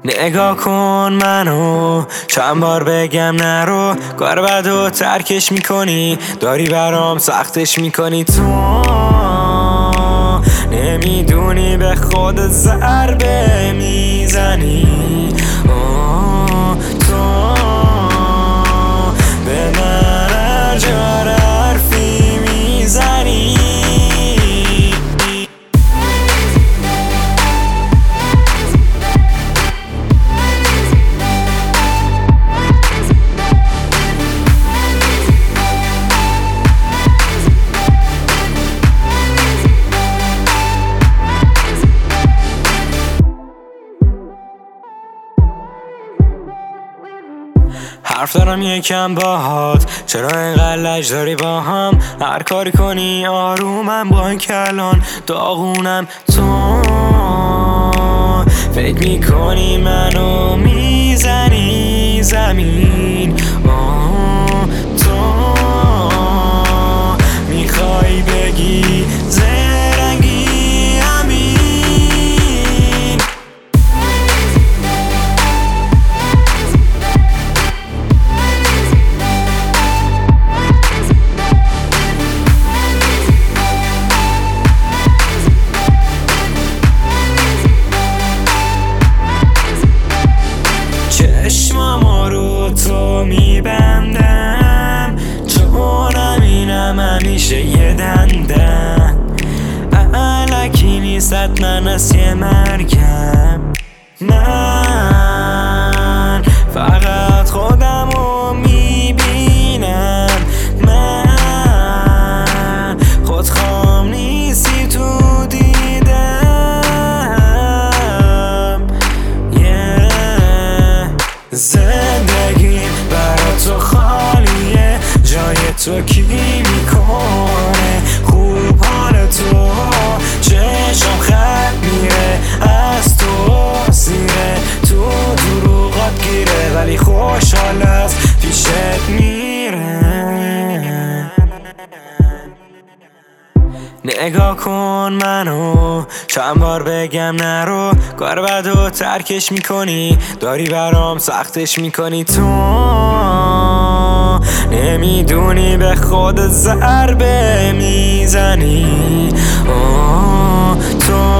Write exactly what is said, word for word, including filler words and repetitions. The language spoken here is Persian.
نگاه کن منو، چند بار بگم نرو، کار بدو ترکش میکنی، داری برام سختش میکنی. تو نمیدونی به خود ضربه میزنی. تو به من هر جا حرفی میزنی. حرف دارم یکم باهات، چرا اینقدر لج داری با هم؟ هر کاری کنی آرومم، با این کلان داغونم. تو فکر میکنی منو میزنی زمین. آه تو میخوای بگی زرنگی همین. چشمامو رو تو میبندم، چونم اینم همیشه یه دندم. الکی نیست من از یه مرگم. من فقط خودمو میبینم. من خودخوام نیستی تو دیدم. yeah. زندگیم برا تو خالیه، جای تو کی میکنه خوب حال تو؟ چشم خط میره از تو سیره، تو دروغات گیره ولی خوشحال است پیشت میره. نگاه کن منو، چند بار بگم نرو، کار بدو ترکش میکنی، داری برام سختش میکنی. تو نمیدونی به خود ضربه میزنی. آه تو